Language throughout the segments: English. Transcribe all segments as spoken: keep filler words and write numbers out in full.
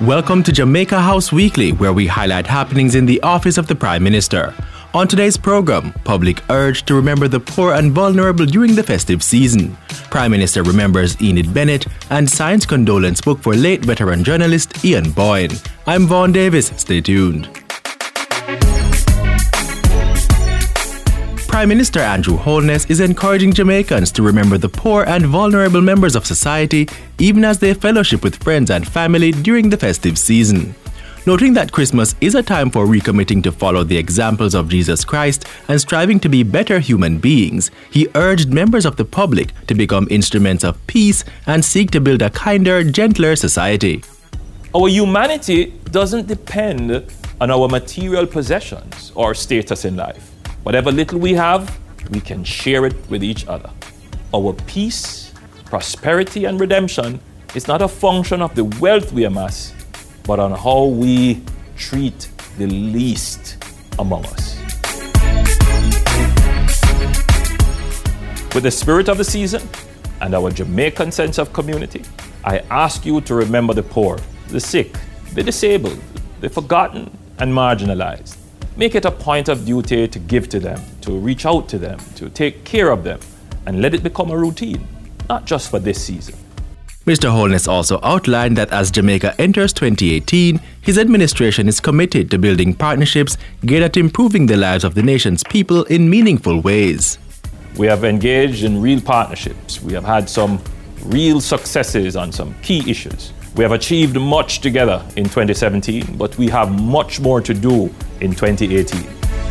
Welcome to Jamaica House Weekly, where we highlight happenings in the office of the Prime Minister. On today's program, public urge to remember the poor and vulnerable during the festive season. Prime Minister remembers Enid Bennett and signs condolence book for late veteran journalist Ian Boyne. I'm Vaughn Davis. Stay tuned. Prime Minister Andrew Holness is encouraging Jamaicans to remember the poor and vulnerable members of society even as they fellowship with friends and family during the festive season. Noting that Christmas is a time for recommitting to follow the examples of Jesus Christ and striving to be better human beings, he urged members of the public to become instruments of peace and seek to build a kinder, gentler society. Our humanity doesn't depend on our material possessions or status in life. Whatever little we have, we can share it with each other. Our peace, prosperity, and redemption is not a function of the wealth we amass, but on how we treat the least among us. With the spirit of the season and our Jamaican sense of community, I ask you to remember the poor, the sick, the disabled, the forgotten, and marginalized. Make it a point of duty to give to them, to reach out to them, to take care of them, and let it become a routine, not just for this season. Mister Holness also outlined that as Jamaica enters twenty eighteen, his administration is committed to building partnerships geared at improving the lives of the nation's people in meaningful ways. We have engaged in real partnerships. We have had some real successes on some key issues. We have achieved much together in twenty seventeen, but we have much more to do in twenty eighteen.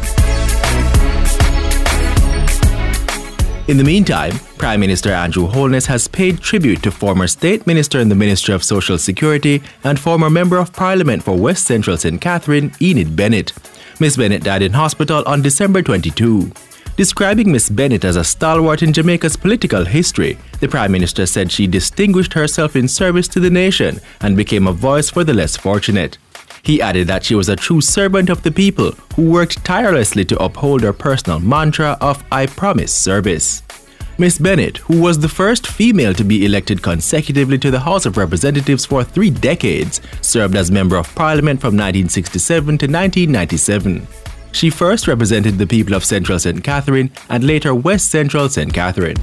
In the meantime, Prime Minister Andrew Holness has paid tribute to former State Minister in the Ministry of Social Security and former Member of Parliament for West Central Saint Catherine, Enid Bennett. Miss Bennett died in hospital on December twenty-second. Describing Miss Bennett as a stalwart in Jamaica's political history, the Prime Minister said she distinguished herself in service to the nation and became a voice for the less fortunate. He added that she was a true servant of the people who worked tirelessly to uphold her personal mantra of "I promise service." Miss Bennett, who was the first female to be elected consecutively to the House of Representatives for three decades, served as Member of Parliament from nineteen sixty-seven to nineteen ninety-seven. She first represented the people of Central Saint Catherine and later West Central Saint Catherine.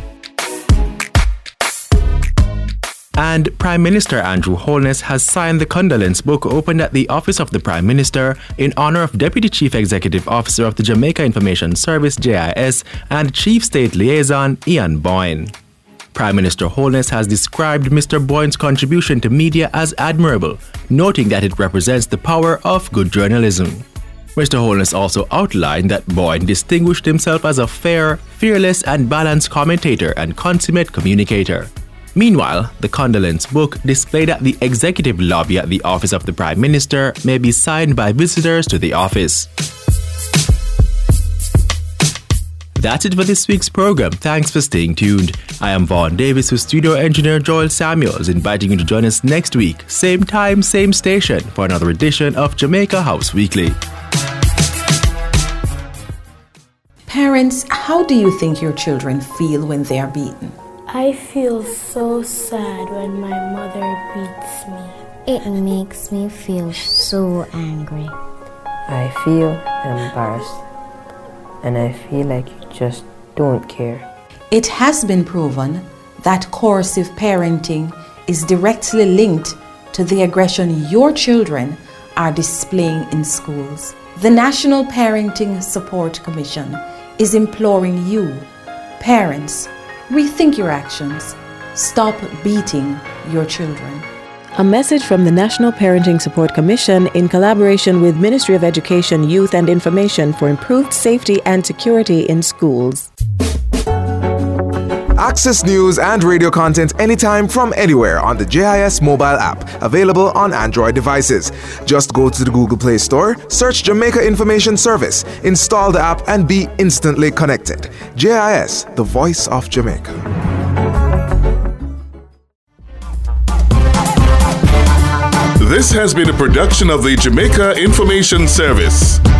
And Prime Minister Andrew Holness has signed the condolence book opened at the office of the Prime Minister in honor of Deputy Chief Executive Officer of the Jamaica Information Service J I S and Chief State Liaison Ian Boyne. Prime Minister Holness has described Mister Boyne's contribution to media as admirable, noting that it represents the power of good journalism. Mister Holness also outlined that Boyne distinguished himself as a fair, fearless, and balanced commentator and consummate communicator. Meanwhile, the condolence book displayed at the executive lobby at the office of the Prime Minister may be signed by visitors to the office. That's it for this week's program. Thanks for staying tuned. I am Vaughn Davis with studio engineer Joel Samuels, inviting you to join us next week, same time, same station, for another edition of Jamaica House Weekly. Parents, how do you think your children feel when they are beaten? I feel so sad when my mother beats me. It makes me feel so angry. I feel embarrassed, and I feel like you just don't care. It has been proven that coercive parenting is directly linked to the aggression your children are displaying in schools. The National Parenting Support Commission is imploring you, parents, rethink your actions. Stop beating your children. A message from the National Parenting Support Commission in collaboration with Ministry of Education, Youth and Information for improved safety and security in schools. Access news and radio content anytime from anywhere on the J I S mobile app, available on Android devices. Just go to the Google Play Store, search Jamaica Information Service, install the app, and be instantly connected. J I S, the voice of Jamaica. This has been a production of the Jamaica Information Service.